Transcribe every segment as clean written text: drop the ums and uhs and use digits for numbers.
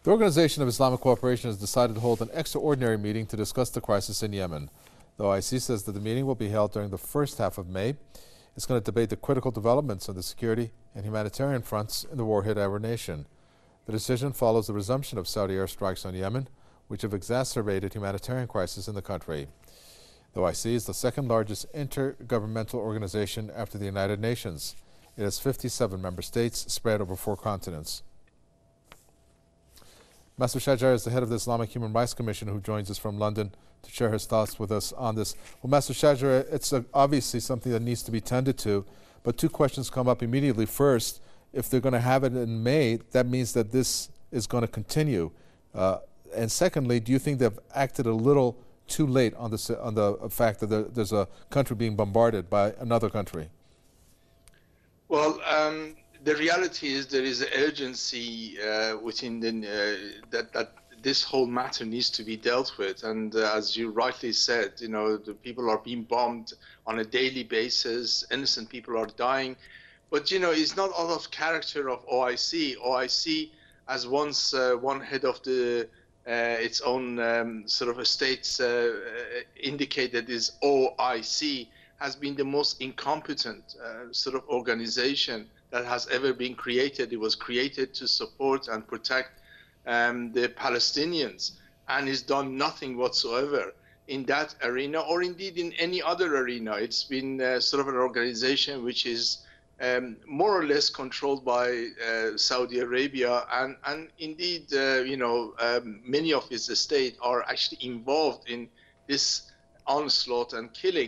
The Organization of Islamic Cooperation has decided to hold an extraordinary meeting to discuss the crisis in Yemen. The OIC says that the meeting will be held during the first half of May. It's going to debate the critical developments on the security and humanitarian fronts in the war-hit Arab nation. The decision follows the resumption of Saudi airstrikes on Yemen, which have exacerbated humanitarian crisis in the country. The OIC is the second largest intergovernmental organization after the United Nations. It has 57 member states spread over 4 continents. Master Shajar is the head of the Islamic Human Rights Commission, who joins us from London to share his thoughts with us on this. Well, Master Shajar, it's obviously something that needs to be tended to, but 2 questions come up immediately. First, if they're going to have it in May, that means that this is going to continue. And secondly, do you think they've acted a little too late on the fact that there's a country being bombarded by another country? Well, the reality is there is urgency within that this whole matter needs to be dealt with. And as you rightly said, the people are being bombed on a daily basis. Innocent people are dying. But, it's not out of character of OIC. OIC, as once one head of its own sort of a states indicated, is OIC, has been the most incompetent sort of organization that has ever been created. It was created to support and protect the Palestinians, and has done nothing whatsoever in that arena, or indeed in any other arena. It's been sort of an organization which is more or less controlled by Saudi Arabia, and indeed, many of its states are actually involved in this onslaught and killing.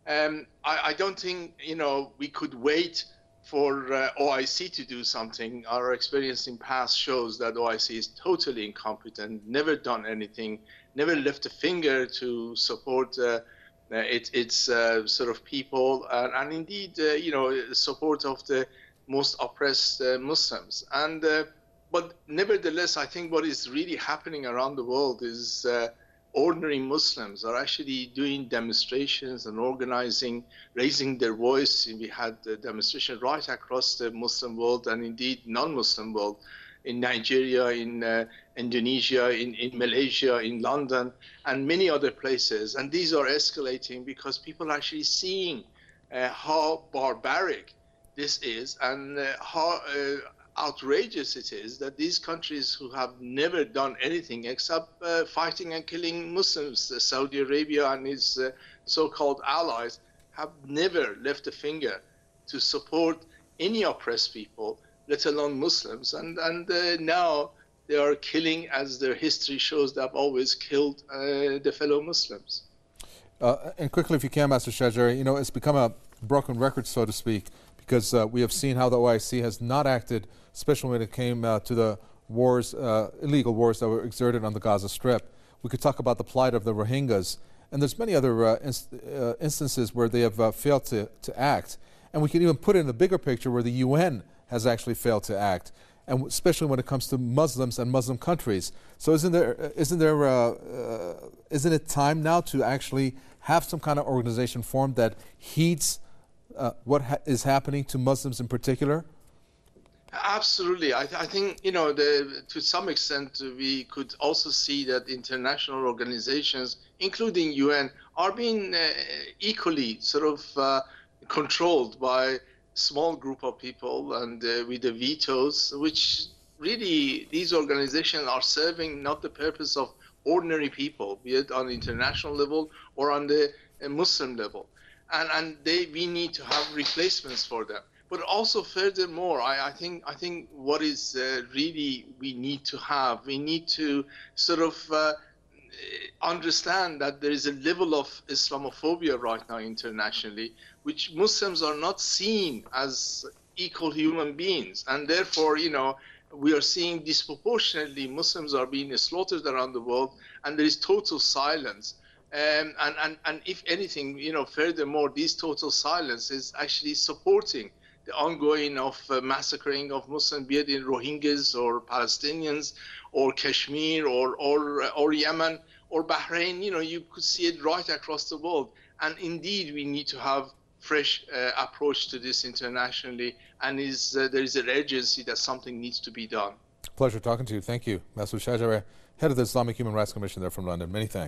I don't think, we could wait for OIC to do something. Our experience in past shows that OIC is totally incompetent, never done anything, never left a finger to support its sort of people, and indeed, support of the most oppressed Muslims. And but nevertheless, I think what is really happening around the world is ordinary Muslims are actually doing demonstrations and organizing, raising their voice. We had a demonstration right across the Muslim world, and indeed non-Muslim world, in Nigeria, in Indonesia, in Malaysia, in London, and many other places. And these are escalating because people are actually seeing how barbaric this is, and how outrageous it is that these countries who have never done anything except fighting and killing Muslims, Saudi Arabia and its so-called allies, have never left a finger to support any oppressed people, let alone Muslims. And now they are killing, as their history shows, they have always killed the fellow Muslims. And quickly, if you can, Master Shajar, it's become a broken record, so to speak, because we have seen how the OIC has not acted, especially when it came to the wars, illegal wars that were exerted on the Gaza Strip. We could talk about the plight of the Rohingyas, and there's many other instances where they have failed to act. And we can even put it in the bigger picture where the UN has actually failed to act, and especially when it comes to Muslims and Muslim countries. So isn't it time now to actually have some kind of organization formed that heeds what is happening to Muslims in particular? Absolutely. I think, to some extent, we could also see that international organizations, including UN, are being equally sort of controlled by small group of people, and with the vetoes, which really these organizations are serving not the purpose of ordinary people, be it on the international level or on the Muslim level. And we need to have replacements for them. But also, furthermore, I think what is really we need to sort of understand that there is a level of Islamophobia right now internationally, which Muslims are not seen as equal human beings. And therefore, we are seeing disproportionately Muslims are being slaughtered around the world, and there is total silence. And if anything, furthermore, this total silence is actually supporting the ongoing of massacring of Muslims, be it in Rohingyas or Palestinians or Kashmir or Yemen or Bahrain. You could see it right across the world. And indeed, we need to have fresh approach to this internationally, and there is an urgency that something needs to be done. Pleasure talking to you. Thank you. Masood Shahjareh, head of the Islamic Human Rights Commission there from London. Many thanks.